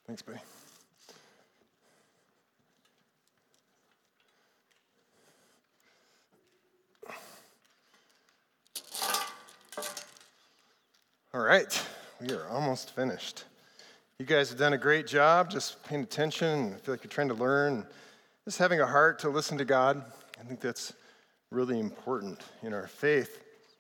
Thanks, buddy. All right, we are almost finished. You guys have done a great job just paying attention. I feel like you're trying to learn, just having a heart to listen to God. I think that's really important in our faith.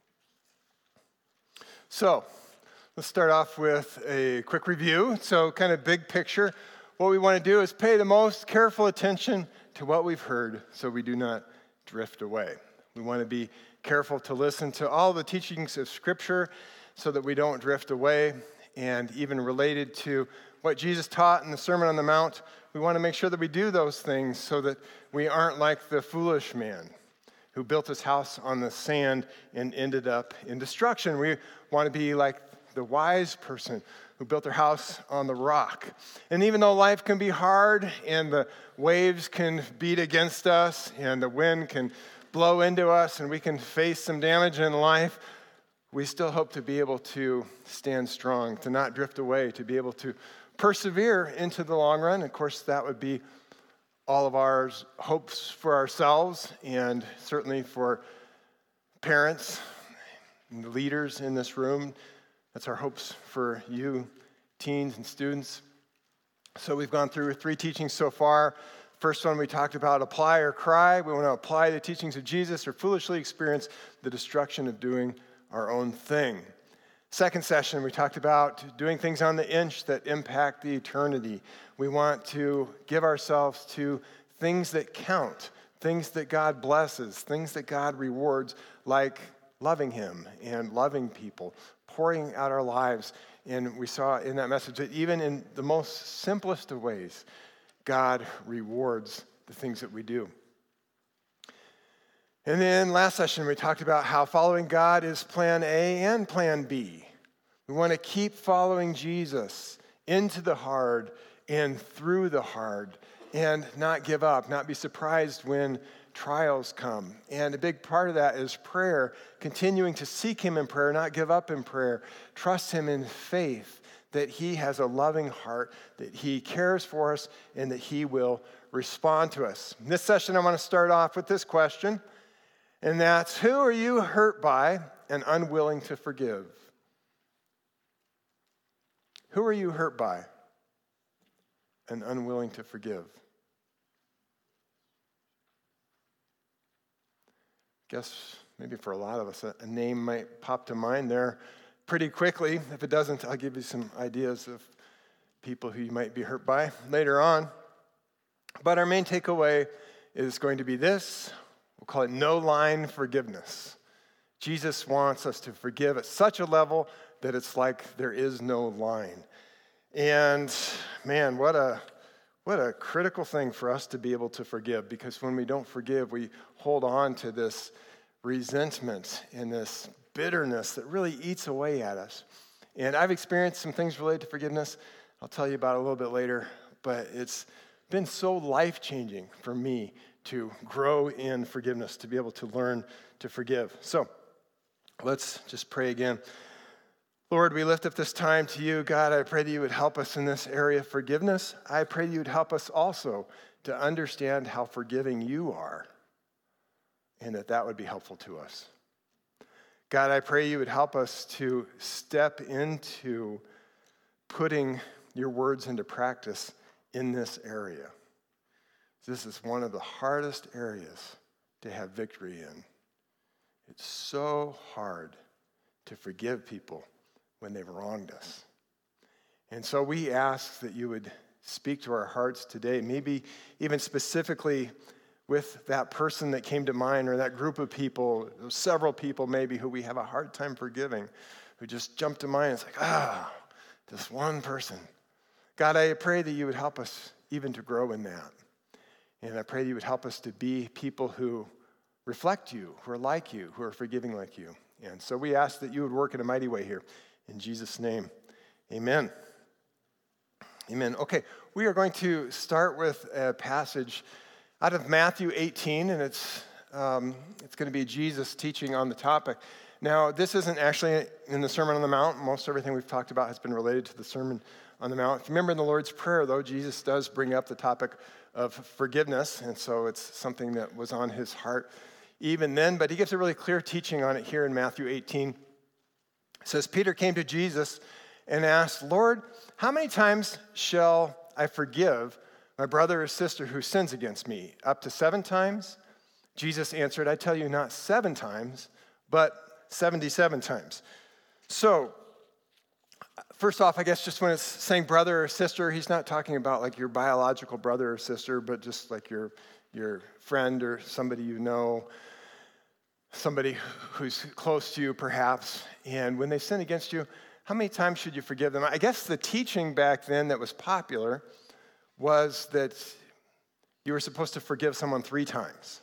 So, let's start off with a quick review. So, kind of big picture. What we want to do is pay the most careful attention to what we've heard so we do not drift away. We want to be careful to listen to all the teachings of Scripture so that we don't drift away. And even related to what Jesus taught in the Sermon on the Mount, we want to make sure that we do those things so that we aren't like the foolish man who built his house on the sand and ended up in destruction. We want to be like the wise person who built their house on the rock. And even though life can be hard and the waves can beat against us and the wind can blow into us and we can face some damage in life, we still hope to be able to stand strong, to not drift away, to be able to persevere into the long run. Of course, that would be all of our hopes for ourselves and certainly for parents and leaders in this room. That's our hopes for you, teens and students. So we've gone through 3 teachings so far. First one, we talked about apply or cry. We want to apply the teachings of Jesus or foolishly experience the destruction of doing our own thing. Second session, we talked about doing things on the inch that impact the eternity. We want to give ourselves to things that count, things that God blesses, things that God rewards, like loving Him and loving people, pouring out our lives. And we saw in that message that even in the most simplest of ways, God rewards the things that we do. And then last session, we talked about how following God is plan A and plan B. We want to keep following Jesus into the hard and through the hard and not give up, not be surprised when trials come. And a big part of that is prayer, continuing to seek Him in prayer, not give up in prayer, trust Him in faith that He has a loving heart, that He cares for us, and that He will respond to us. In this session, I want to start off with this question. And that's, who are you hurt by and unwilling to forgive? Who are you hurt by and unwilling to forgive? Guess maybe for a lot of us, a name might pop to mind there pretty quickly. If it doesn't, I'll give you some ideas of people who you might be hurt by later on. But our main takeaway is going to be this. We'll call it no-line forgiveness. Jesus wants us to forgive at such a level that it's like there is no line. And man, what a critical thing for us to be able to forgive, because when we don't forgive, we hold on to this resentment and this bitterness that really eats away at us. And I've experienced some things related to forgiveness. I'll tell you about it a little bit later, but it's been so life-changing for me to grow in forgiveness, to be able to learn to forgive. So let's just pray again. Lord, we lift up this time to you. God, I pray that you would help us in this area of forgiveness. I pray that you would help us also to understand how forgiving you are, and that would be helpful to us. God, I pray you would help us to step into putting your words into practice in this area. This is one of the hardest areas to have victory in. It's so hard to forgive people when they've wronged us. And so we ask that you would speak to our hearts today, maybe even specifically with that person that came to mind or that group of people, several people maybe who we have a hard time forgiving, who just jumped to mind. It's like, this one person. God, I pray that you would help us even to grow in that. And I pray you would help us to be people who reflect you, who are like you, who are forgiving like you. And so we ask that you would work in a mighty way here. In Jesus' name, amen. Amen. Okay, we are going to start with a passage out of Matthew 18, and it's going to be Jesus teaching on the topic. Now, this isn't actually in the Sermon on the Mount. Most everything we've talked about has been related to the Sermon on the Mount. If you remember in the Lord's Prayer, though, Jesus does bring up the topic of forgiveness, and so it's something that was on his heart even then, but he gives a really clear teaching on it here in Matthew 18. It says, Peter came to Jesus and asked, Lord, how many times shall I forgive my brother or sister who sins against me? Up to 7 times? Jesus answered, I tell you, not 7 times, but 77 times. So, first off, I guess just when it's saying brother or sister, he's not talking about like your biological brother or sister, but just like your friend or somebody you know, somebody who's close to you perhaps. And when they sin against you, how many times should you forgive them? I guess the teaching back then that was popular was that you were supposed to forgive someone 3 times.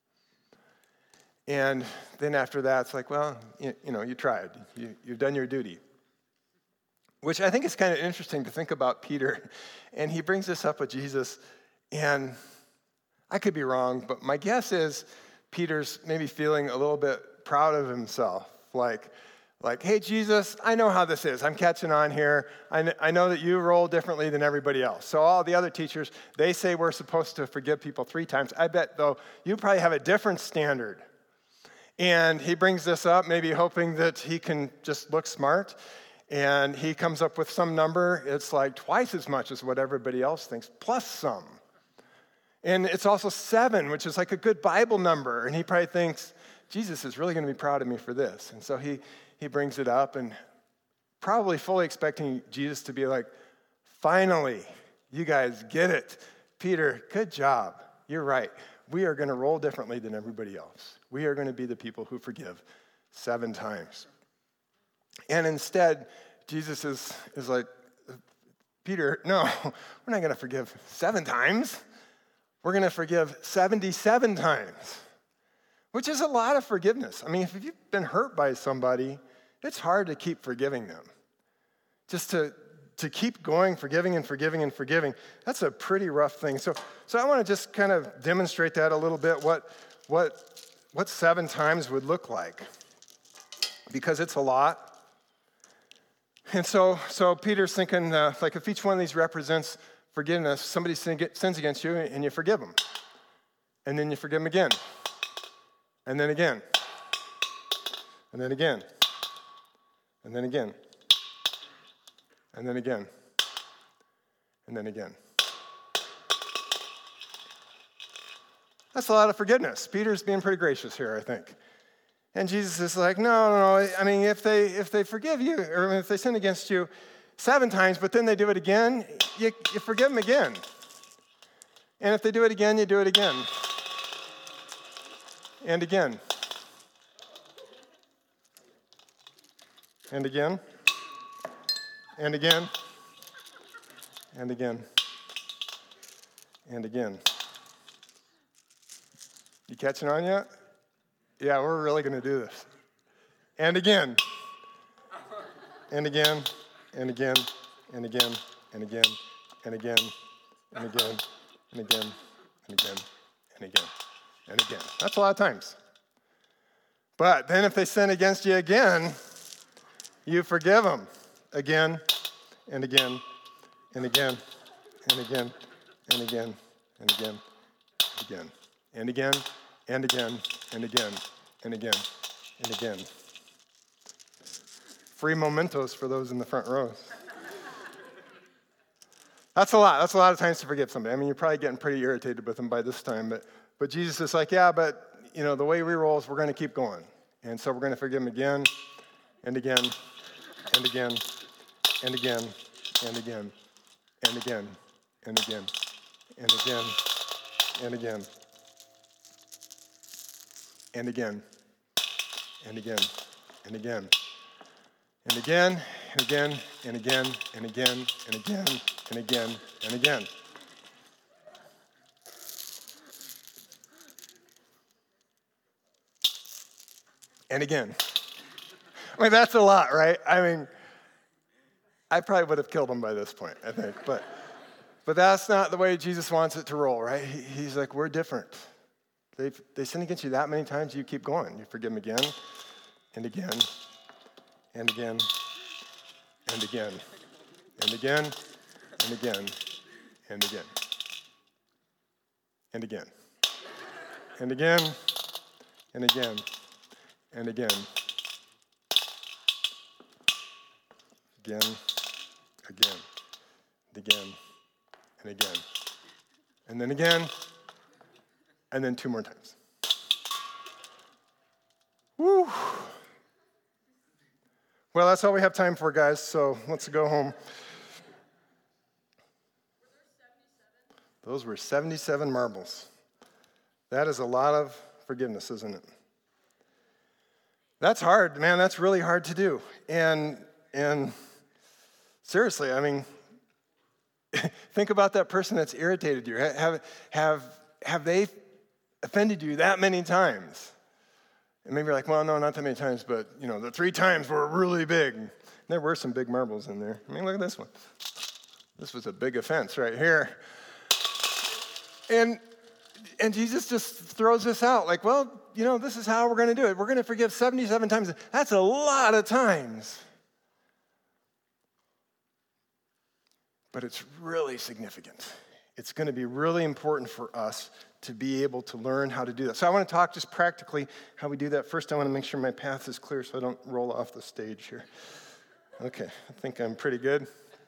And then after that, it's like, well, you tried. You've done your duty. Which I think is kind of interesting to think about Peter. And he brings this up with Jesus. And I could be wrong, but my guess is Peter's maybe feeling a little bit proud of himself. Like, hey, Jesus, I know how this is. I'm catching on here. I know that you roll differently than everybody else. So all the other teachers, they say we're supposed to forgive people 3 times. I bet, though, you probably have a different standard. And he brings this up, maybe hoping that he can just look smart. And he comes up with some number. It's like twice as much as what everybody else thinks, plus some. And it's also 7, which is like a good Bible number. And he probably thinks, Jesus is really going to be proud of me for this. And so he brings it up and probably fully expecting Jesus to be like, finally, you guys get it. Peter, good job. You're right. We are going to roll differently than everybody else. We are going to be the people who forgive 7 times. And instead, Jesus is like, Peter, no, we're not going to forgive 7 times. We're going to forgive 77 times, which is a lot of forgiveness. I mean, if you've been hurt by somebody, it's hard to keep forgiving them. Just to keep going, forgiving and forgiving and forgiving, that's a pretty rough thing. So I want to just kind of demonstrate that a little bit, what 7 times would look like, because it's a lot. And so Peter's thinking, like if each one of these represents forgiveness, somebody sins against you and you forgive them. And then you forgive them again. And then again. And then again. And then again. And then again. And then again. That's a lot of forgiveness. Peter's being pretty gracious here, I think. And Jesus is like, no. I mean, if they forgive you, or if they sin against you 7 times, but then they do it again, you forgive them again. And if they do it again, you do it again. And again. And again. And again. And again. And again. You catching on yet? Yeah, we're really going to do this. And again. And again. And again. And again. And again. And again. And again. And again. And again. And again. And again. That's a lot of times. But then if they sin against you again, you forgive them again and again and again and again and again and again and again and again and again and again and again and again. Free mementos for those in the front rows. That's a lot. That's a lot of times to forgive somebody. I mean, you're probably getting pretty irritated with them by this time, but Jesus is like, yeah, but the way we roll is we're going to keep going. And so we're going to forgive them again and again and again and again and again and again and again and again and again and again and again and again and again and again and again and again and again and again and again. And again. I mean, that's a lot, right? I mean, I probably would have killed him by this point, I think. But that's not the way Jesus wants it to roll, right? He's like, we're different. They sin against you that many times, you keep going. You forgive them again and again, and again, and again, and again, and again, and again, and again, and again, and again, and again, again, again, and again, and again, and then again, and then 2 more times. Woo! Well, that's all we have time for, guys, so let's go home. Those were 77 marbles. That is a lot of forgiveness, isn't it? That's hard, man. That's really hard to do. And seriously, I mean, think about that person that's irritated you. Have they offended you that many times? And maybe you're like, well, no, not that many times, but, the 3 times were really big. And there were some big marbles in there. I mean, look at this one. This was a big offense right here. And Jesus just throws this out like, well, this is how we're going to do it. We're going to forgive 77 times. That's a lot of times. But it's really significant. It's going to be really important for us to be able to learn how to do that. So I want to talk just practically how we do that. First, I want to make sure my path is clear so I don't roll off the stage here. Okay, I think I'm pretty good.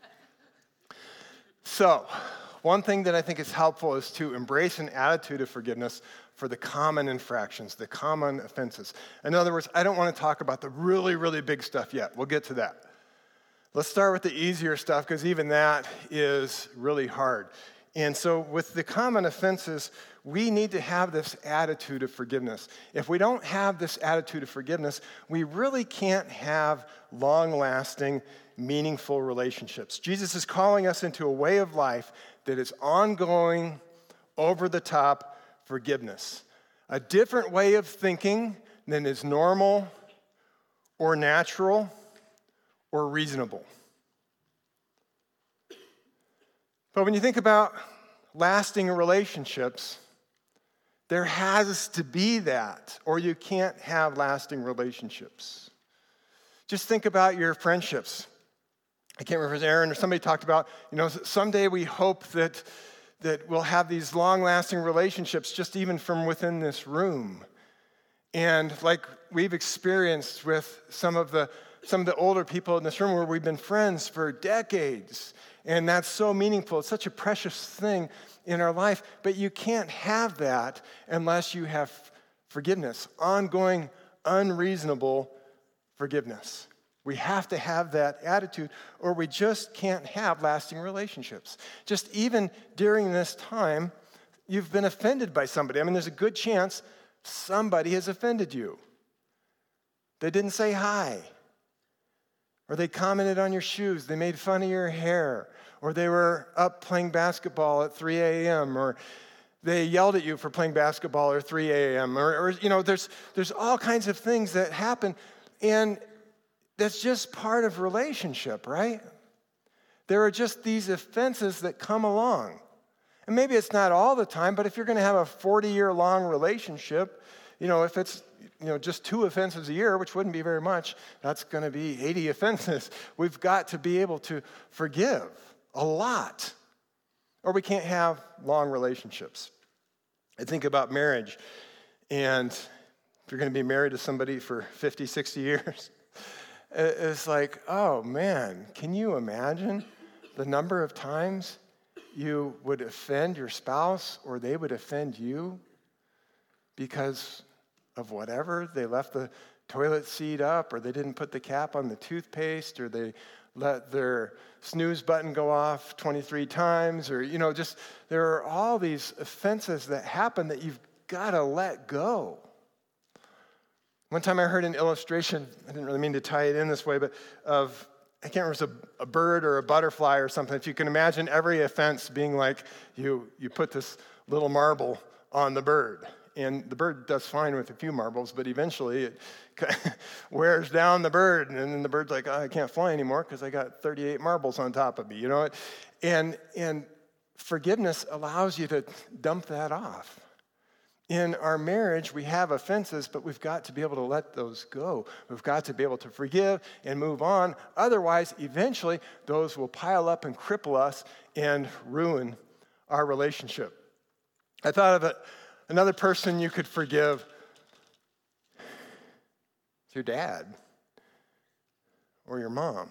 So, one thing that I think is helpful is to embrace an attitude of forgiveness for the common infractions, the common offenses. In other words, I don't want to talk about the really, really big stuff yet. We'll get to that. Let's start with the easier stuff because even that is really hard. And so with the common offenses, we need to have this attitude of forgiveness. If we don't have this attitude of forgiveness, we really can't have long-lasting, meaningful relationships. Jesus is calling us into a way of life that is ongoing, over-the-top forgiveness. A different way of thinking than is normal or natural or reasonable. But when you think about lasting relationships, there has to be that, or you can't have lasting relationships. Just think about your friendships. I can't remember if it was Aaron or somebody talked about, someday we hope that we'll have these long-lasting relationships just even from within this room. And like we've experienced with some of the older people in this room where we've been friends for decades. And that's so meaningful. It's such a precious thing in our life. But you can't have that unless you have forgiveness, ongoing, unreasonable forgiveness. We have to have that attitude, or we just can't have lasting relationships. Just even during this time, you've been offended by somebody. I mean, there's a good chance somebody has offended you. They didn't say hi. Or they commented on your shoes, they made fun of your hair, or they were up playing basketball at 3 a.m., or they yelled at you for playing basketball at 3 a.m., or there's all kinds of things that happen, and that's just part of relationship, right? There are just these offenses that come along. And maybe it's not all the time, but if you're going to have a 40-year-long relationship, if it's just 2 offenses a year, which wouldn't be very much, that's going to be 80 offenses. We've got to be able to forgive a lot, or we can't have long relationships. I think about marriage, and if you're going to be married to somebody for 50, 60 years, it's like, oh man, can you imagine the number of times you would offend your spouse or they would offend you because of whatever? They left the toilet seat up, or they didn't put the cap on the toothpaste, or they let their snooze button go off 23 times, or, just there are all these offenses that happen that you've got to let go. One time I heard an illustration, I didn't really mean to tie it in this way, but I can't remember if it was a bird or a butterfly or something. If you can imagine every offense being like you put this little marble on the bird. And the bird does fine with a few marbles, but eventually it wears down the bird, and then the bird's like, I can't fly anymore because I got 38 marbles on top of me, And forgiveness allows you to dump that off. in our marriage, we have offenses, but we've got to be able to let those go. We've got to be able to forgive and move on. Otherwise, eventually, those will pile up and cripple us and ruin our relationship. I thought of another person you could forgive. It's your dad or your mom.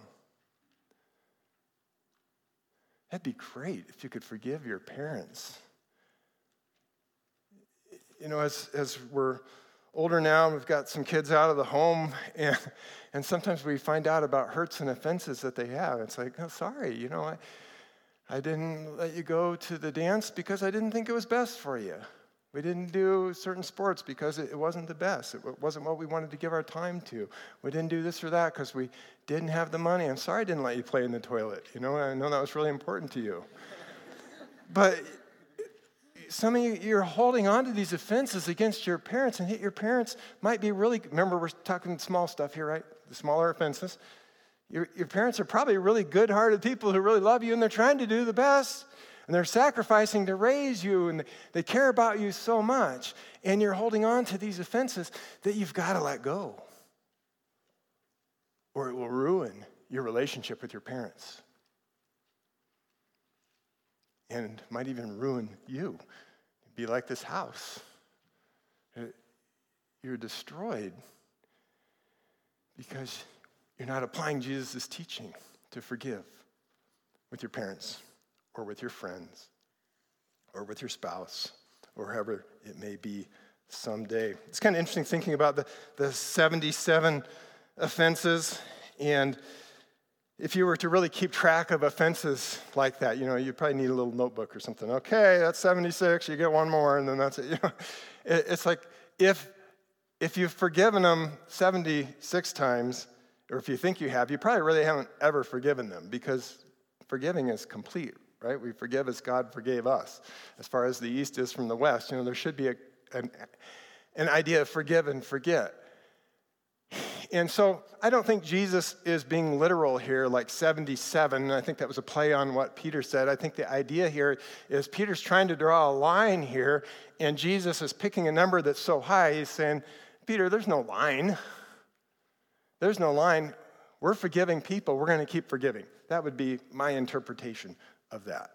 That'd be great if you could forgive your parents. You know, as we're older now, we've got some kids out of the home, and sometimes we find out about hurts and offenses that they have. It's like, oh, sorry, you know, I didn't let you go to the dance because I didn't think it was best for you. We didn't do certain sports because it wasn't the best. It wasn't what we wanted to give our time to. We didn't do this or that because we didn't have the money. I'm sorry I didn't let you play in the toilet. You know, I know that was really important to you. But some of you, you're holding on to these offenses against your parents, and yet your parents might be really, remember we're talking small stuff here, right? The smaller offenses. Your parents are probably really good-hearted people who really love you, and they're trying to do the best. And they're sacrificing to raise you, and they care about you so much. And you're holding on to these offenses that you've got to let go, or it will ruin your relationship with your parents. And might even ruin you. Be like this house. You're destroyed because you're not applying Jesus' teaching to forgive with your parents, or with your friends, or with your spouse, or however it may be someday. It's kind of interesting thinking about the 77 offenses, and if you were to really keep track of offenses like that, you know, you probably need a little notebook or something. Okay, that's 76, you get one more, and then that's it. You know, it's like if you've forgiven them 76 times, or if you think you have, you probably really haven't ever forgiven them, because forgiving is complete. Right? We forgive as God forgave us. As far as the east is from the west, you know, there should be an idea of forgive and forget. And so I don't think Jesus is being literal here, like 77. I think that was a play on what Peter said. I think the idea here is Peter's trying to draw a line here, and Jesus is picking a number that's so high. He's saying, Peter, there's no line. There's no line. We're forgiving people. We're going to keep forgiving. That would be my interpretation of that.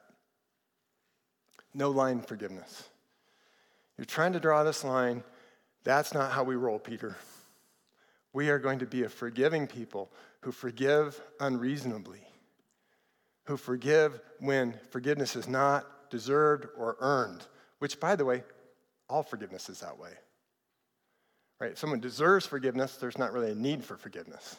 No line forgiveness. You're trying to draw this line. That's not how we roll, Peter. We are going to be a forgiving people who forgive unreasonably, who forgive when forgiveness is not deserved or earned, which, by the way, all forgiveness is that way. Right? If someone deserves forgiveness, there's not really a need for forgiveness.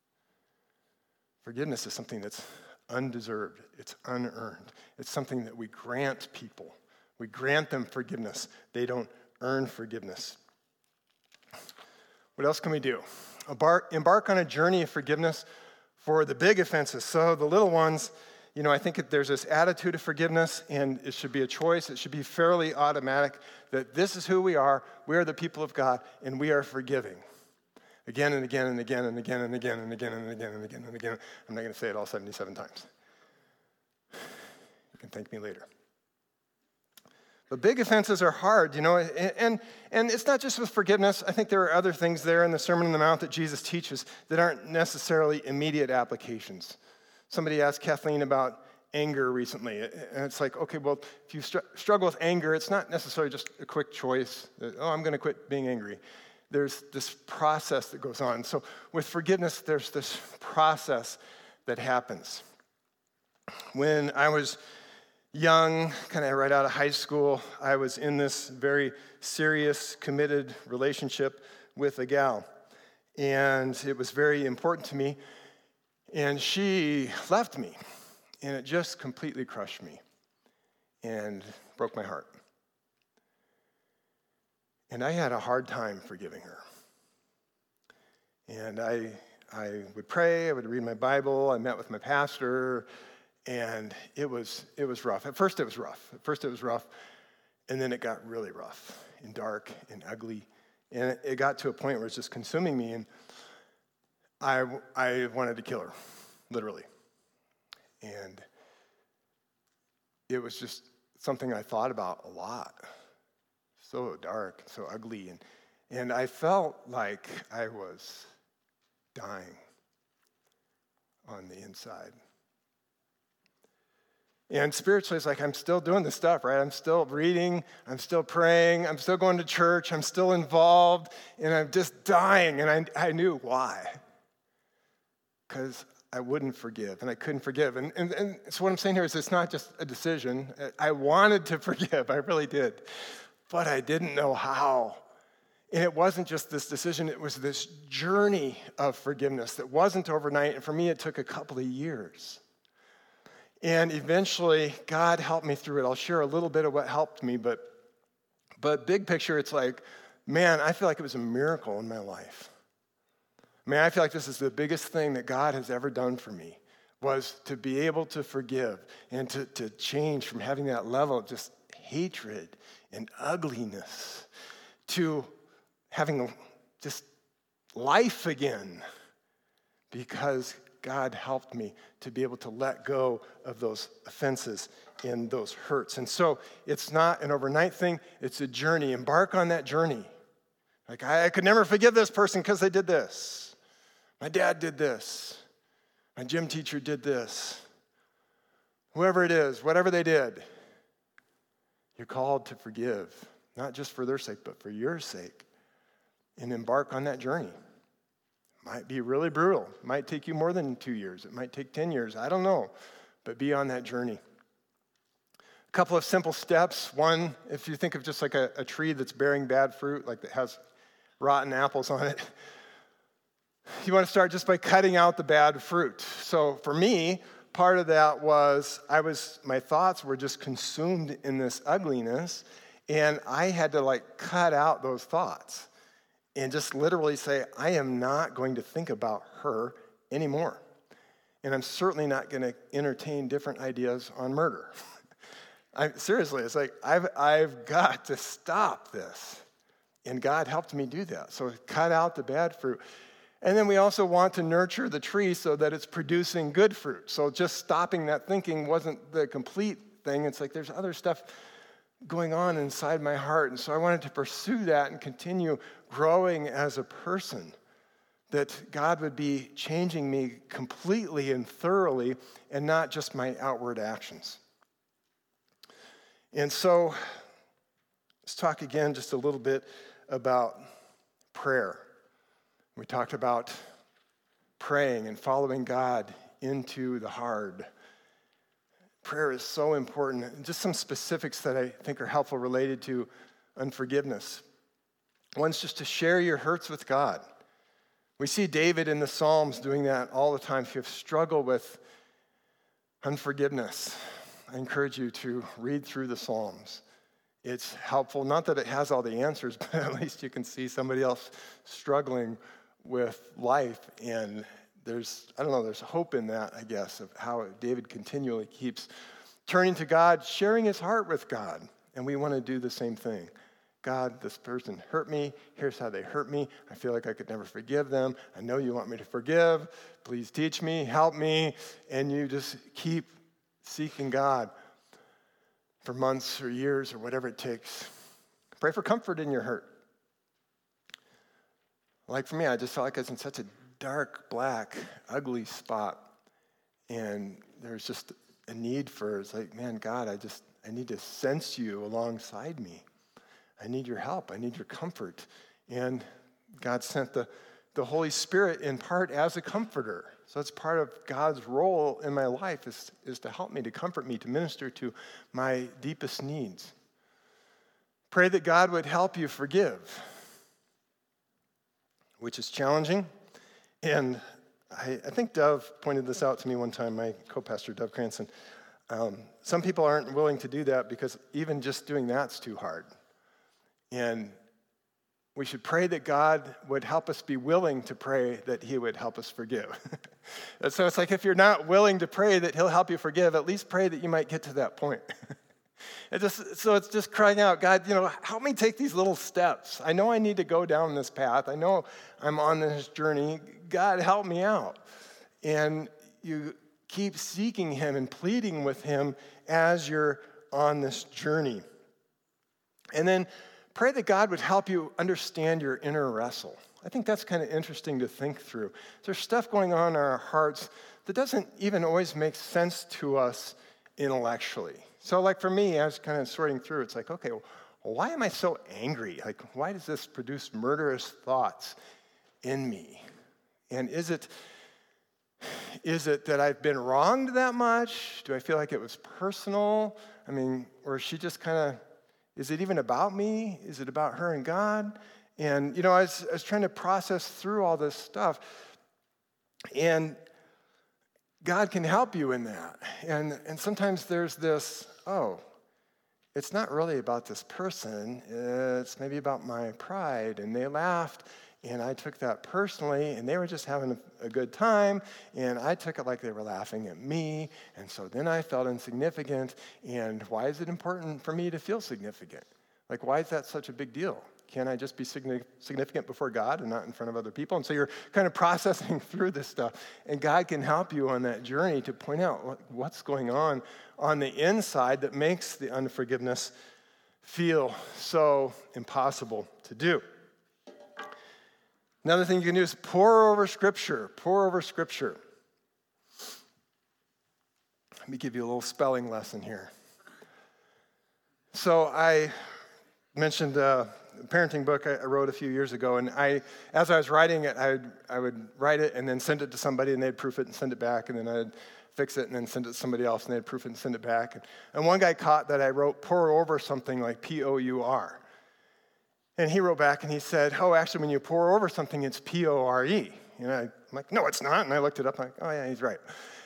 Forgiveness is something that's undeserved. It's unearned. It's something that we grant people. We grant them forgiveness. They don't earn forgiveness. What else can we do? Embark on a journey of forgiveness for the big offenses. So the little ones, you know, I think there's this attitude of forgiveness, and it should be a choice. It should be fairly automatic that this is who we are. We are the people of God, and we are forgiving. Again and again and again and again and again and again and again and again and again. I'm not going to say it all 77 times. You can thank me later. But big offenses are hard, you know, and it's not just with forgiveness. I think there are other things there in the Sermon on the Mount that Jesus teaches that aren't necessarily immediate applications. Somebody asked Kathleen about anger recently, and it's like, okay, well, if you struggle with anger, it's not necessarily just a quick choice that, oh, I'm going to quit being angry. There's this process that goes on. So with forgiveness, there's this process that happens. When I was young, kind of right out of high school, I was in this very serious, committed relationship with a gal. And it was very important to me. And she left me. And it just completely crushed me and broke my heart. And I had a hard time forgiving her. And I would pray, I would read my Bible, I met with my pastor, and it was rough. At first it was rough. And then it got really rough and dark and ugly. And it got to a point where it's just consuming me, and I wanted to kill her, literally. And it was just something I thought about a lot. so dark, so ugly, and I felt like I was dying on the inside. And spiritually, it's like I'm still doing this stuff, right? I'm still reading, I'm still praying, I'm still going to church, I'm still involved, and I'm just dying. And I knew why. Because I wouldn't forgive, and I couldn't forgive. And so what I'm saying here is it's not just a decision. I wanted to forgive, I really did. But I didn't know how. And it wasn't just this decision, it was this journey of forgiveness that wasn't overnight. And for me, it took a couple of years. And eventually, God helped me through it. I'll share a little bit of what helped me, but big picture, it's like, man, I feel like it was a miracle in my life. I feel like this is the biggest thing that God has ever done for me, was to be able to forgive and to change from having that level of just hatred and ugliness to having just life again, because God helped me to be able to let go of those offenses and those hurts. And so it's not an overnight thing, it's a journey. Embark on that journey. Like, I could never forgive this person because they did this. My dad did this. My gym teacher did this. Whoever it is, whatever they did, you're called to forgive, not just for their sake, but for your sake. And embark on that journey. Might be really brutal. It might take you more than 2 years. It might take 10 years. I don't know. But be on that journey. A couple of simple steps. One, if you think of just like a tree that's bearing bad fruit, like that has rotten apples on it, you want to start just by cutting out the bad fruit. So for me, part of that was my thoughts were just consumed in this ugliness, and I had to like cut out those thoughts. And just literally say, I am not going to think about her anymore. And I'm certainly not going to entertain different ideas on murder. Seriously, it's like, I've got to stop this. And God helped me do that. So cut out the bad fruit. And then we also want to nurture the tree so that it's producing good fruit. So just stopping that thinking wasn't the complete thing. It's like there's other stuff going on inside my heart. And so I wanted to pursue that and continue growing as a person, that God would be changing me completely and thoroughly and not just my outward actions. And so let's talk again just a little bit about prayer. We talked about praying and following God into the hard. Prayer is so important. And just some specifics that I think are helpful related to unforgiveness. One's just to share your hurts with God. We see David in the Psalms doing that all the time. If you struggle with unforgiveness, I encourage you to read through the Psalms. It's helpful, not that it has all the answers, but at least you can see somebody else struggling with life, and there's hope in that, I guess, of how David continually keeps turning to God, sharing his heart with God. And we want to do the same thing. God, this person hurt me. Here's how they hurt me. I feel like I could never forgive them. I know you want me to forgive. Please teach me, help me. And you just keep seeking God for months or years or whatever it takes. Pray for comfort in your hurt. Like for me, I just felt like I was in such a dark, black, ugly spot. And there's just a need for, it's like, man, God, I need to sense you alongside me. I need your help. I need your comfort. And God sent the Holy Spirit in part as a comforter. So that's part of God's role in my life is to help me, to comfort me, to minister to my deepest needs. Pray that God would help you forgive, which is challenging. And I think Dove pointed this out to me one time, my co-pastor, Dove Cranston. Some people aren't willing to do that because even just doing that's too hard. And we should pray that God would help us be willing to pray that he would help us forgive. And so it's like if you're not willing to pray that he'll help you forgive, at least pray that you might get to that point. So it's just crying out, God, help me take these little steps. I know I need to go down this path. I know I'm on this journey. God, help me out. And you keep seeking him and pleading with him as you're on this journey. And then pray that God would help you understand your inner wrestle. I think that's kind of interesting to think through. There's stuff going on in our hearts that doesn't even always make sense to us intellectually. So like for me, I was kind of sorting through, it's like, okay, well, why am I so angry? Like, why does this produce murderous thoughts in me? And is it that I've been wronged that much? Do I feel like it was personal? I mean, or is she just kind of, is it even about me? Is it about her and God? And, I was trying to process through all this stuff. And God can help you in that. And sometimes there's this, it's not really about this person. It's maybe about my pride. And they laughed, and I took that personally, and they were just having a good time, and I took it like they were laughing at me. And so then I felt insignificant. And why is it important for me to feel significant? Like, why is that such a big deal? Can't I just be significant before God and not in front of other people? And so you're kind of processing through this stuff. And God can help you on that journey to point out what's going on the inside that makes the unforgiveness feel so impossible to do. Another thing you can do is pore over Scripture. Pore over Scripture. Let me give you a little spelling lesson here. So I mentioned a parenting book I wrote a few years ago, and as I was writing it, I would write it and then send it to somebody, and they'd proof it and send it back, and then I'd fix it and then send it to somebody else, and they'd proof it and send it back. And one guy caught that I wrote pour over something like P-O-U-R. And he wrote back and he said, actually, when you pour over something, it's P-O-R-E. And I'm like, no, it's not. And I looked it up, I'm like, oh yeah, he's right.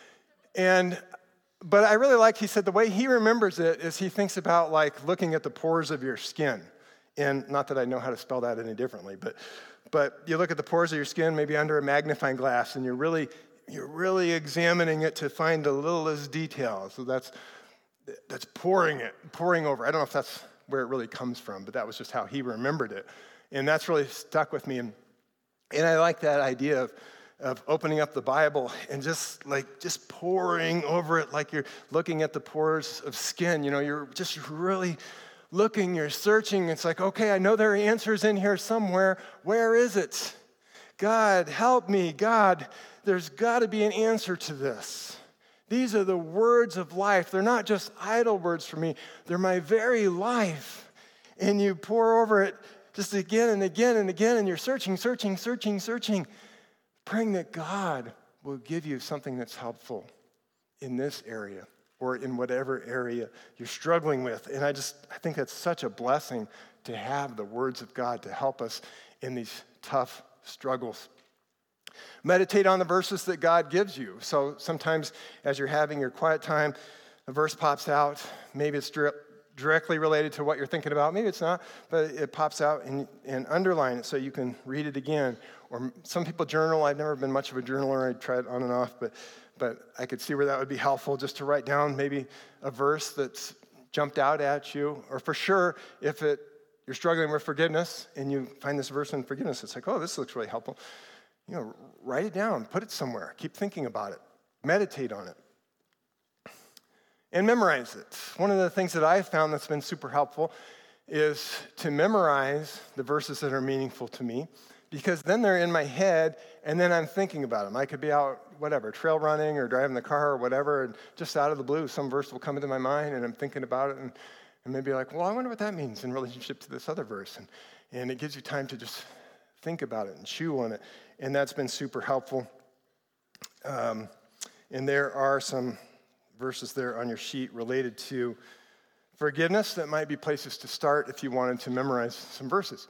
But I really like, he said, the way he remembers it is he thinks about like looking at the pores of your skin. And not that I know how to spell that any differently, but you look at the pores of your skin, maybe under a magnifying glass, and you're really examining it to find the littlest detail. So that's pouring over. I don't know if that's where it really comes from, but that was just how he remembered it. And that's really stuck with me. And I like that idea of opening up the Bible and just pouring over it like you're looking at the pores of skin. You're just really looking, you're searching. It's like, okay, I know there are answers in here somewhere. Where is it? God, help me. God, there's got to be an answer to this. These are the words of life. They're not just idle words for me. They're my very life. And you pour over it just again and again and again, and you're searching, praying that God will give you something that's helpful in this area or in whatever area you're struggling with. And I think that's such a blessing to have the words of God to help us in these tough struggles. Meditate on the verses that God gives you. So sometimes as you're having your quiet time, a verse pops out. Maybe it's directly related to what you're thinking about. Maybe it's not, but it pops out and underline it so you can read it again. Or some people journal. I've never been much of a journaler. I tried on and off, but I could see where that would be helpful just to write down maybe a verse that's jumped out at you. Or for sure, if you're struggling with forgiveness and you find this verse in forgiveness, it's like, this looks really helpful. Write it down, put it somewhere, keep thinking about it, meditate on it, and memorize it. One of the things that I've found that's been super helpful is to memorize the verses that are meaningful to me, because then they're in my head, and then I'm thinking about them. I could be out, trail running or driving the car or whatever, and just out of the blue, some verse will come into my mind, and I'm thinking about it, and maybe like, I wonder what that means in relationship to this other verse. And it gives you time to just think about it and chew on it, and that's been super helpful. And there are some verses there on your sheet related to forgiveness that might be places to start if you wanted to memorize some verses.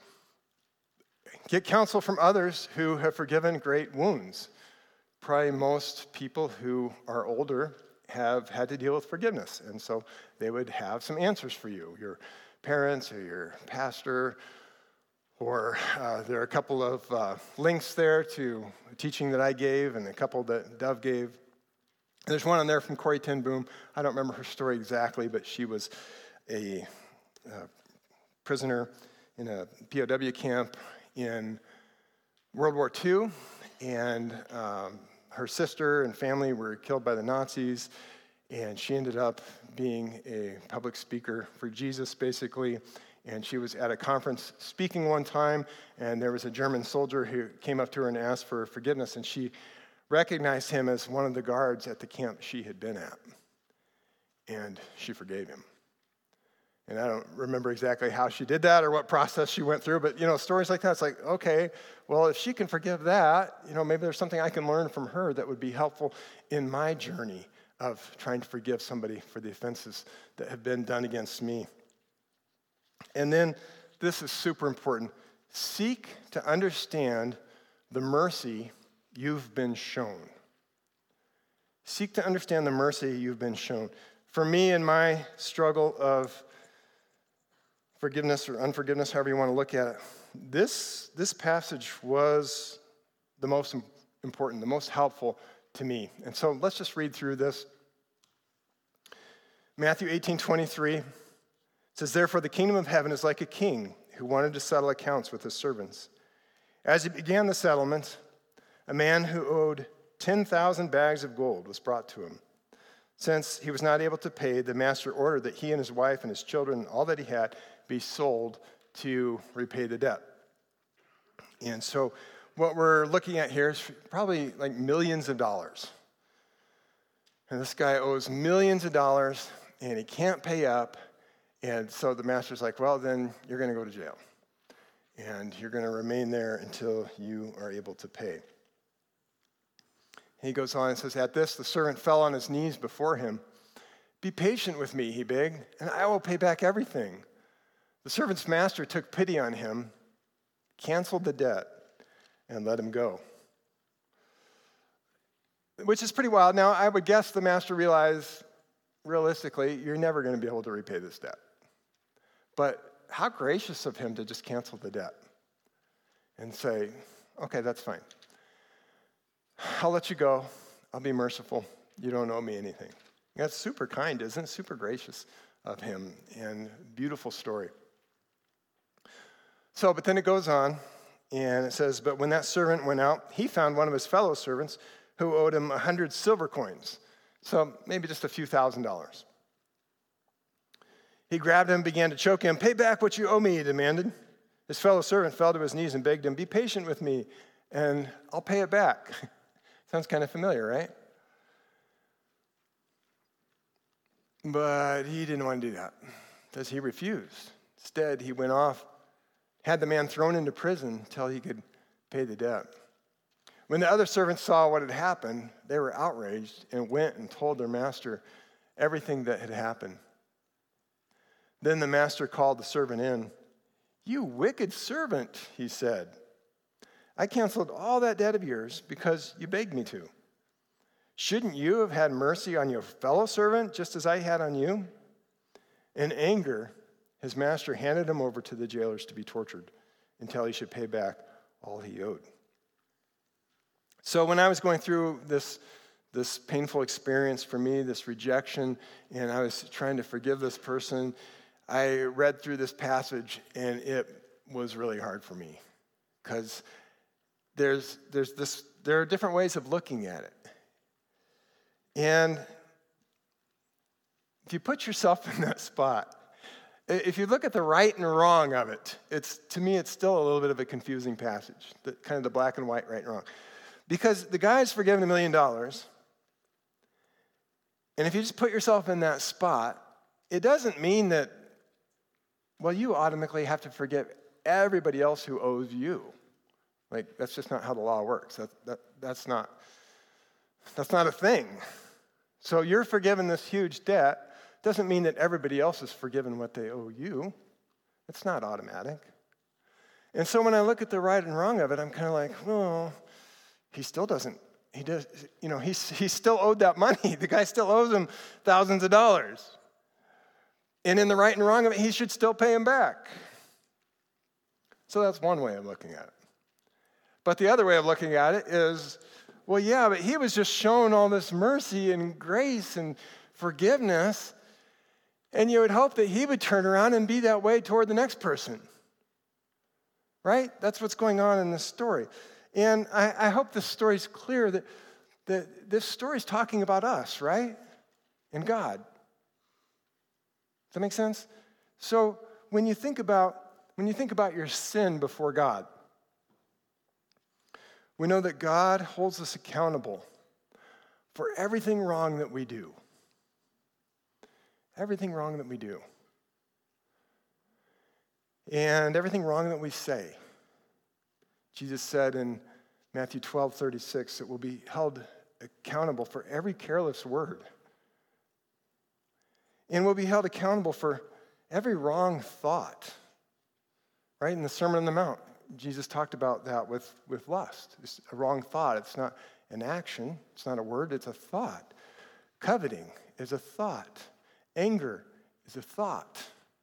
Get counsel from others who have forgiven great wounds. Probably most people who are older have had to deal with forgiveness, and so they would have some answers for you, your parents or your pastor, or there are a couple of links there to a teaching that I gave and a couple that Dove gave. There's one on there from Corrie ten Boom. I don't remember her story exactly, but she was a prisoner in a POW camp in World War II, and her sister and family were killed by the Nazis, and she ended up being a public speaker for Jesus, basically, And she was at a conference speaking one time, and there was a German soldier who came up to her and asked for forgiveness, and she recognized him as one of the guards at the camp she had been at. And she forgave him. And I don't remember exactly how she did that or what process she went through, but, stories like that, it's like, okay, well, if she can forgive that, maybe there's something I can learn from her that would be helpful in my journey of trying to forgive somebody for the offenses that have been done against me. And then, this is super important, seek to understand the mercy you've been shown. Seek to understand the mercy you've been shown. For me, in my struggle of forgiveness or unforgiveness, however you want to look at it, this passage was the most important, the most helpful to me. And so let's just read through this. Matthew 18:23 says, "Therefore the kingdom of heaven is like a king who wanted to settle accounts with his servants. As he began the settlement, a man who owed 10,000 bags of gold was brought to him. Since he was not able to pay, the master ordered that he and his wife and his children and all that he had be sold to repay the debt." And so what we're looking at here is probably like millions of dollars. And this guy owes millions of dollars, and he can't pay up. And so the master's like, well, then you're going to go to jail. And you're going to remain there until you are able to pay. He goes on and says, at this, the servant fell on his knees before him. "Be patient with me," he begged, "and I will pay back everything." The servant's master took pity on him, canceled the debt, and let him go. Which is pretty wild. Now, I would guess the master realized, realistically, you're never going to be able to repay this debt. But how gracious of him to just cancel the debt and say, okay, that's fine. I'll let you go. I'll be merciful. You don't owe me anything. That's super kind, isn't it? Super gracious of him, and beautiful story. So, but then it goes on, and it says, "But when that servant went out, he found one of his fellow servants who owed him 100 silver coins." So maybe just a few $1,000s. He grabbed him and began to choke him. "Pay back what you owe me," he demanded. His fellow servant fell to his knees and begged him, "Be patient with me, and I'll pay it back." Sounds kind of familiar, right? But he didn't want to do that because he refused. Instead, he went off, had the man thrown into prison until he could pay the debt. When the other servants saw what had happened, they were outraged and went and told their master everything that had happened. Then the master called the servant in. "You wicked servant," he said. "I canceled all that debt of yours because you begged me to. Shouldn't you have had mercy on your fellow servant just as I had on you?" In anger, his master handed him over to the jailers to be tortured until he should pay back all he owed. So when I was going through this painful experience for me, this rejection, and I was trying to forgive this person, I read through this passage, and it was really hard for me because there are different ways of looking at it. And if you put yourself in that spot, if you look at the right and wrong of it, to me it's still a little bit of a confusing passage, kind of the black and white, right and wrong. Because the guy's forgiven $1 million, and if you just put yourself in that spot, it doesn't mean that, well, you automatically have to forgive everybody else who owes you. Like, that's just not how the law works. That's not a thing. So you're forgiven this huge debt. Doesn't mean that everybody else is forgiven what they owe you. It's not automatic. And so when I look at the right and wrong of it, I'm kind of like, well, he still doesn't. He's still owed that money. The guy still owes him thousands of dollars. And in the right and wrong of it, he should still pay him back. So that's one way of looking at it. But the other way of looking at it is, well, yeah, but he was just shown all this mercy and grace and forgiveness, and you would hope that he would turn around and be that way toward the next person. Right? That's what's going on in this story. And I hope this story is clear that this story is talking about us, right? And God. Does that make sense? So when you think about your sin before God, we know that God holds us accountable for everything wrong that we do. Everything wrong that we do. And everything wrong that we say. Jesus said in Matthew 12:36 that we'll be held accountable for every careless word. And we'll be held accountable for every wrong thought. Right? In the Sermon on the Mount, Jesus talked about that with lust. It's a wrong thought. It's not an action. It's not a word. It's a thought. Coveting is a thought. Anger is a thought.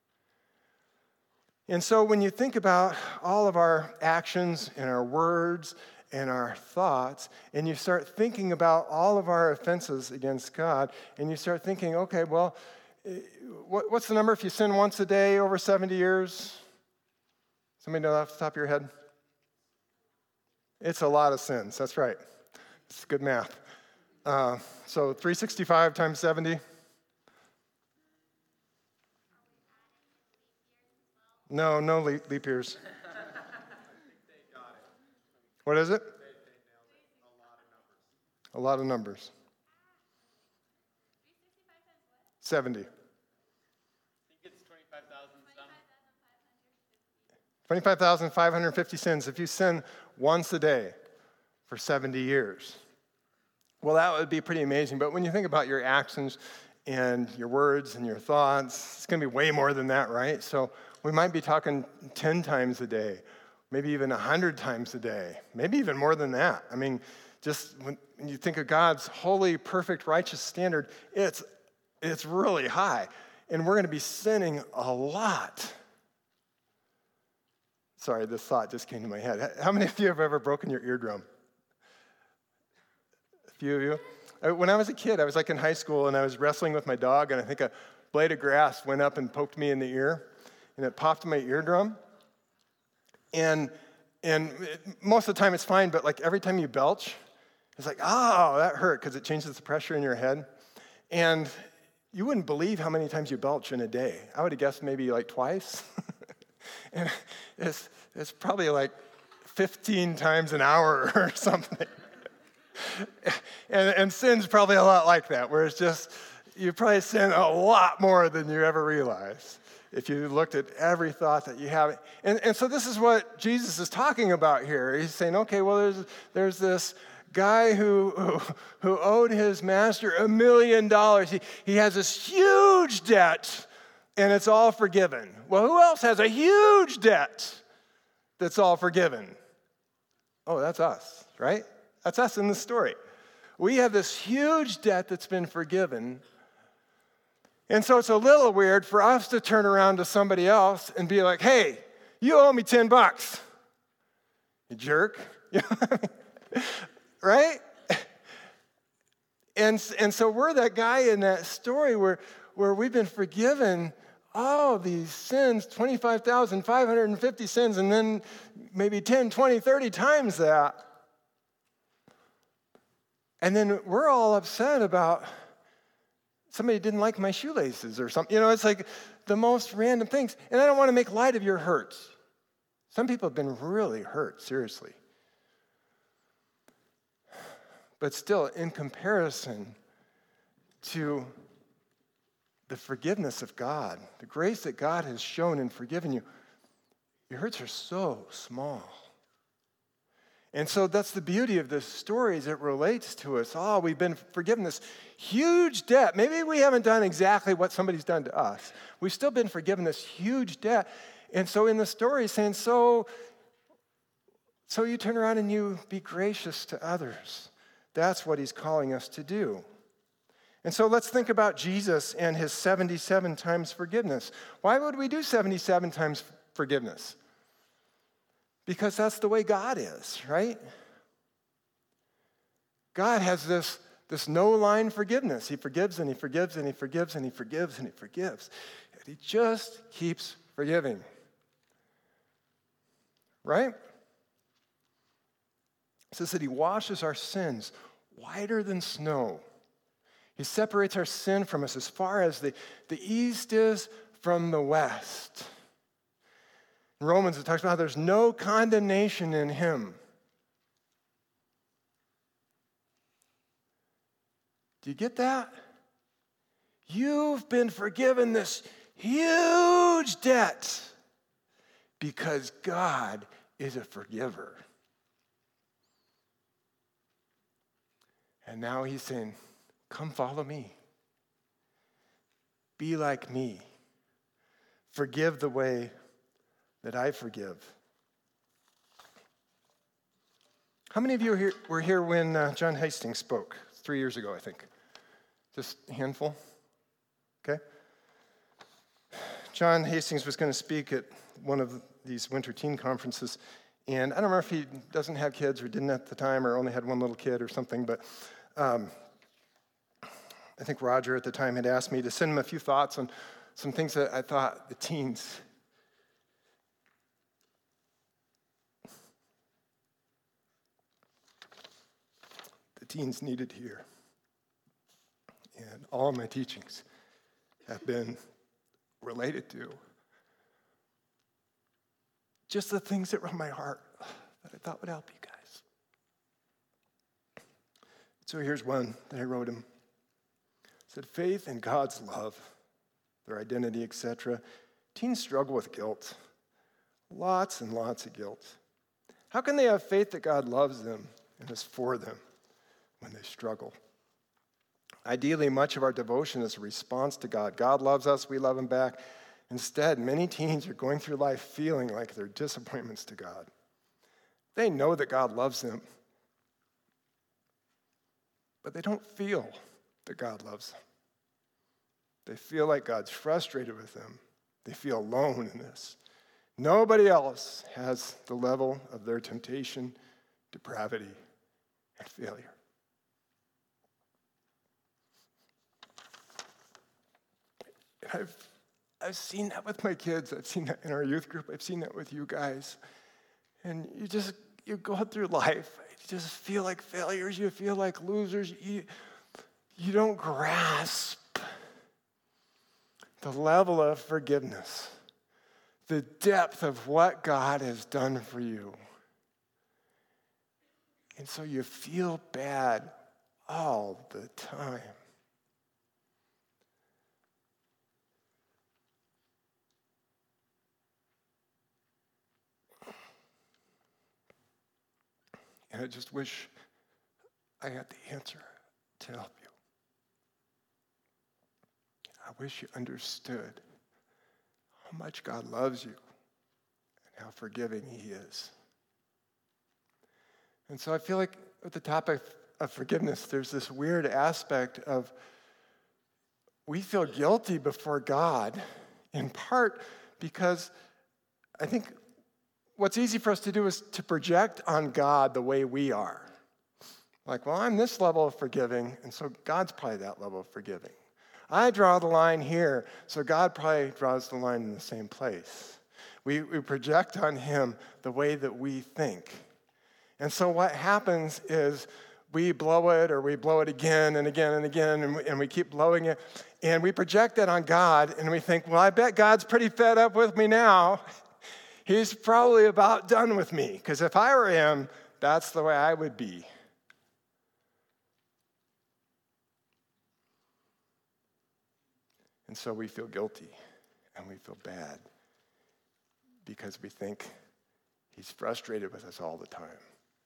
And so when you think about all of our actions and our words and our thoughts, and you start thinking about all of our offenses against God, and you start thinking, okay, well, what's the number if you sin once a day over 70 years? Somebody know that off the top of your head? It's a lot of sins. That's right. It's good math. So 365 times 70. No leap years. What is it? A lot of numbers. 70. I think it's 25,000 some. 25,550 sins if you sin once a day for 70 years. Well, that would be pretty amazing. But when you think about your actions and your words and your thoughts, it's going to be way more than that, right? So we might be talking 10 times a day, maybe even 100 times a day, maybe even more than that. I mean, just when you think of God's holy, perfect, righteous standard, it's really high. And we're going to be sinning a lot. Sorry, this thought just came to my head. How many of you have ever broken your eardrum? A few of you? When I was a kid, I was like in high school, and I was wrestling with my dog, and I think a blade of grass went up and poked me in the ear, and it popped my eardrum. And most of the time it's fine, but like every time you belch, it's like, oh, that hurt, because it changes the pressure in your head. And you wouldn't believe how many times you belch in a day. I would have guessed maybe like twice. And it's probably like 15 times an hour or something. And sin's probably a lot like that, where it's just, you probably sin a lot more than you ever realize if you looked at every thought that you have. And so this is what Jesus is talking about here. He's saying, okay, well, there's this guy who owed his master $1 million. He has this huge debt, and it's all forgiven. Well, who else has a huge debt that's all forgiven? Oh, that's us, right? That's us in the story. We have this huge debt that's been forgiven. And so it's a little weird for us to turn around to somebody else and be like, hey, you owe me $10. You jerk. Right? And so we're that guy in that story where we've been forgiven all these sins, 25,550 sins, and then maybe 10, 20, 30 times that. And then we're all upset about somebody didn't like my shoelaces or something. You know, it's like the most random things. And I don't want to make light of your hurts. Some people have been really hurt, seriously. But still, in comparison to the forgiveness of God, the grace that God has shown and forgiven you, your hurts are so small. And so that's the beauty of this story, is it relates to us all. We've been forgiven this huge debt. Maybe we haven't done exactly what somebody's done to us. We've still been forgiven this huge debt. And so in the story, he's saying, so you turn around and you be gracious to others. That's what he's calling us to do. And so let's think about Jesus and his 77 times forgiveness. Why would we do 77 times forgiveness? Because that's the way God is, right? God has this no-line forgiveness. He forgives and he forgives and he forgives and he forgives and he forgives. And he just keeps forgiving. Right? It says that he washes our sins whiter than snow. He separates our sin from us as far as the east is from the west. In Romans, it talks about how there's no condemnation in him. Do you get that? You've been forgiven this huge debt because God is a forgiver. And now he's saying, come follow me. Be like me. Forgive the way that I forgive. How many of you were here when John Hastings spoke 3 years ago, I think? Just a handful? Okay. John Hastings was going to speak at one of these winter teen conferences, and I don't remember if he doesn't have kids or didn't at the time or only had one little kid or something, but I think Roger at the time had asked me to send him a few thoughts on some things that I thought the teens needed to hear. And all of my teachings have been related to just the things that were on my heart that I thought would help you guys. So here's one that I wrote him. It said, faith in God's love, their identity, etc. Teens struggle with guilt. Lots and lots of guilt. How can they have faith that God loves them and is for them when they struggle? Ideally, much of our devotion is a response to God. God loves us, we love him back. Instead, many teens are going through life feeling like they're disappointments to God. They know that God loves them, but they don't feel that God loves them. They feel like God's frustrated with them. They feel alone in this. Nobody else has the level of their temptation, depravity, and failure. And I've seen that with my kids. I've seen that in our youth group. I've seen that with you guys. And you go through life. You just feel like failures. You feel like losers. You don't grasp the level of forgiveness, the depth of what God has done for you. And so you feel bad all the time. And I just wish I had the answer to help you. I wish you understood how much God loves you and how forgiving he is. And so I feel like with the topic of forgiveness, there's this weird aspect of we feel guilty before God, in part because I think what's easy for us to do is to project on God the way we are. Like, well, I'm this level of forgiving, and so God's probably that level of forgiving. I draw the line here, so God probably draws the line in the same place. We project on him the way that we think. And so what happens is we blow it, or we blow it again and again and again, and we keep blowing it. And we project that on God, and we think, well, I bet God's pretty fed up with me now. He's probably about done with me, because if I were him, that's the way I would be. And so we feel guilty, and we feel bad, because we think he's frustrated with us all the time.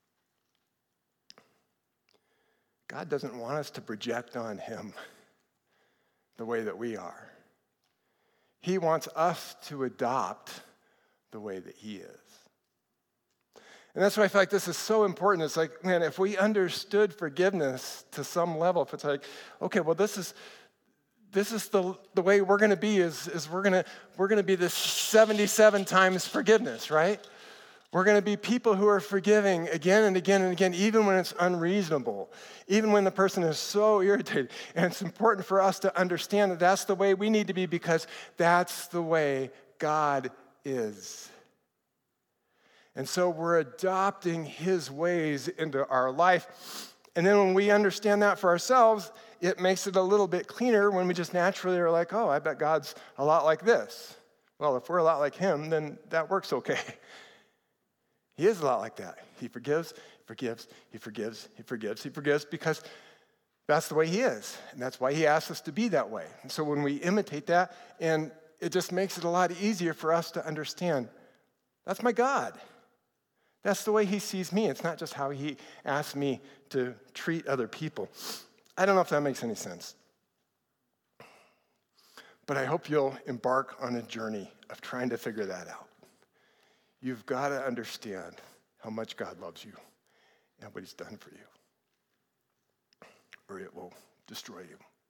God doesn't want us to project on him the way that we are. He wants us to adopt the way that he is. And that's why I feel like this is so important. It's like, man, if we understood forgiveness to some level, if it's like, okay, well, this is the way we're going to be is we're going to be this 77 times forgiveness, right? We're going to be people who are forgiving again and again and again, even when it's unreasonable, even when the person is so irritated. And it's important for us to understand that that's the way we need to be, because that's the way God is. And so we're adopting his ways into our life. And then when we understand that for ourselves, it makes it a little bit cleaner when we just naturally are like, oh, I bet God's a lot like this, Well, if we're a lot like him, then that works okay. He is a lot like that. He forgives, forgives, he forgives, he forgives, he forgives, because that's the way he is. And that's why he asks us to be that way. And so when we imitate that, and it just makes it a lot easier for us to understand, that's my God. That's the way he sees me. It's not just how he asks me to treat other people. I don't know if that makes any sense. But I hope you'll embark on a journey of trying to figure that out. You've got to understand how much God loves you and what he's done for you, or it will destroy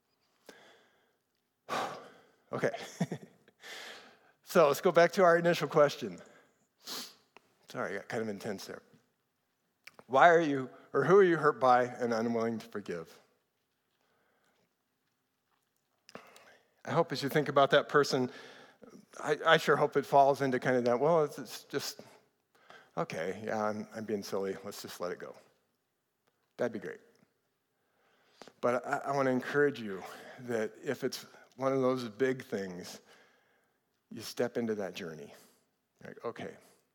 you. Okay. So let's go back to our initial question. Sorry, I got kind of intense there. Why are you, or who are you hurt by and unwilling to forgive? I hope as you think about that person, I sure hope it falls into kind of that, well, it's just, okay, yeah, I'm being silly. Let's just let it go. That'd be great. But I want to encourage you that if it's one of those big things, you step into that journey. Like, okay,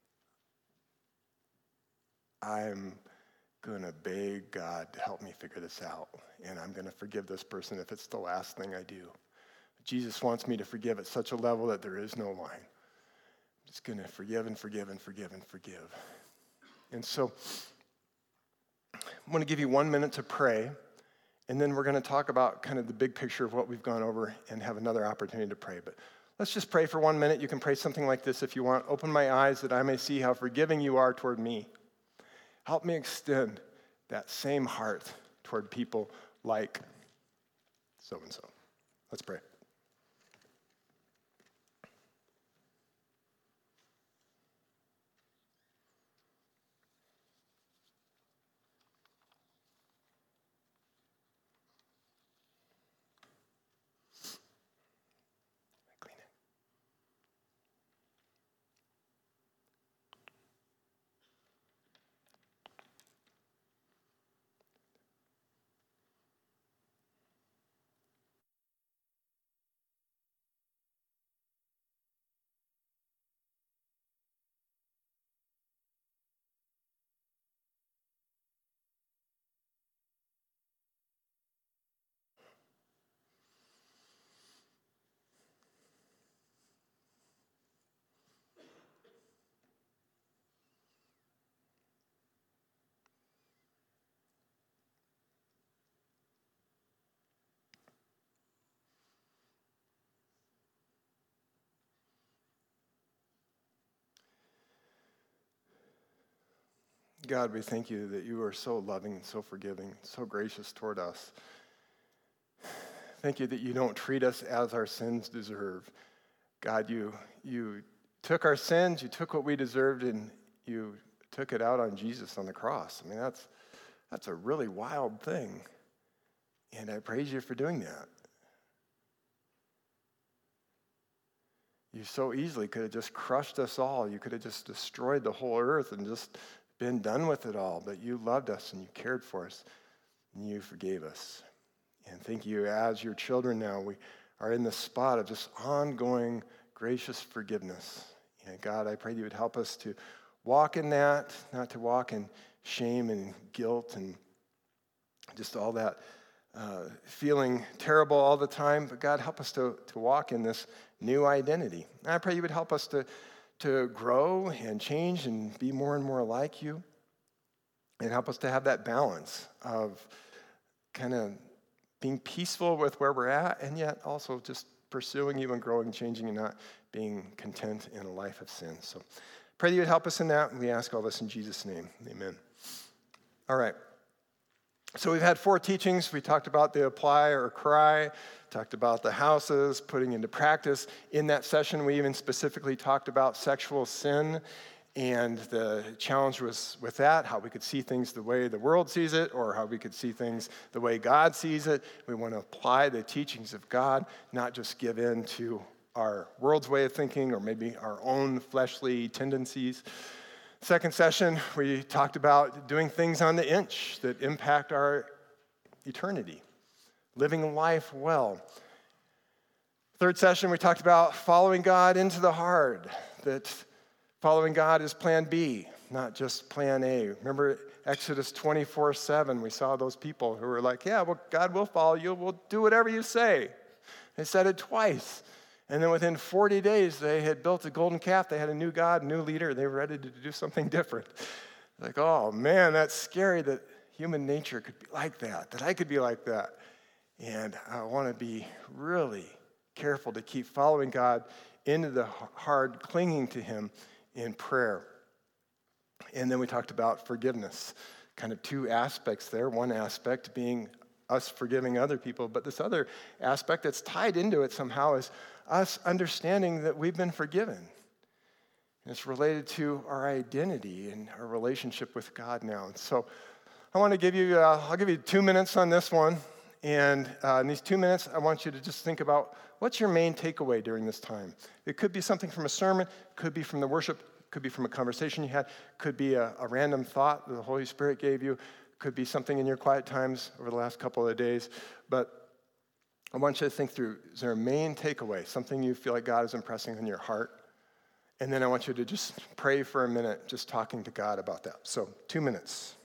I'm going to beg God to help me figure this out, and I'm going to forgive this person if it's the last thing I do. Jesus wants me to forgive at such a level that there is no line. I'm just going to forgive and forgive and forgive and forgive. And so I'm going to give you 1 minute to pray, and then we're going to talk about kind of the big picture of what we've gone over and have another opportunity to pray. But let's just pray for 1 minute. You can pray something like this if you want. Open my eyes that I may see how forgiving you are toward me. Help me extend that same heart toward people like so-and-so. Let's pray. God, we thank you that you are so loving and so forgiving, so gracious toward us. Thank you that you don't treat us as our sins deserve. God, you took our sins, you took what we deserved, and you took it out on Jesus on the cross. I mean, that's a really wild thing. And I praise you for doing that. You so easily could have just crushed us all. You could have just destroyed the whole earth and just been done with it all. But you loved us and you cared for us and you forgave us. And thank you, as your children now, we are in the spot of just ongoing gracious forgiveness. And God, I pray you would help us to walk in that, not to walk in shame and guilt and just all that feeling terrible all the time. But God, help us to walk in this new identity. And I pray you would help us to grow and change and be more and more like you, and help us to have that balance of kind of being peaceful with where we're at, and yet also just pursuing you and growing, changing, and not being content in a life of sin. So pray that you would help us in that, and we ask all this in Jesus' name. Amen. All right. So we've had 4 teachings. We talked about the apply or cry, talked about the houses, putting into practice. In that session, we even specifically talked about sexual sin, and the challenge was with that, how we could see things the way the world sees it, or how we could see things the way God sees it. We want to apply the teachings of God, not just give in to our world's way of thinking or maybe our own fleshly tendencies. Second session, we talked about doing things on the inch that impact our eternity, living life well. Third session, we talked about following God into the hard, that following God is plan B, not just plan A. Remember Exodus 24:7, we saw those people who were like, yeah, well, God will follow you. We'll do whatever you say. They said it twice. And then within 40 days, they had built a golden calf. They had a new God, new leader. They were ready to do something different. Like, oh, man, that's scary that human nature could be like that I could be like that. And I want to be really careful to keep following God into the hard, clinging to him in prayer. And then we talked about forgiveness, kind of two aspects there. One aspect being us forgiving other people, but this other aspect that's tied into it somehow is us understanding that we've been forgiven. And it's related to our identity and our relationship with God now. And so I want to give you, I'll give you 2 minutes on this one. And in these 2 minutes, I want you to just think about what's your main takeaway during this time. It could be something from a sermon, could be from the worship, could be from a conversation you had, could be a random thought that the Holy Spirit gave you, could be something in your quiet times over the last couple of days. But I want you to think through, is there a main takeaway, something you feel like God is impressing on your heart? And then I want you to just pray for a minute, just talking to God about that. So 2 minutes.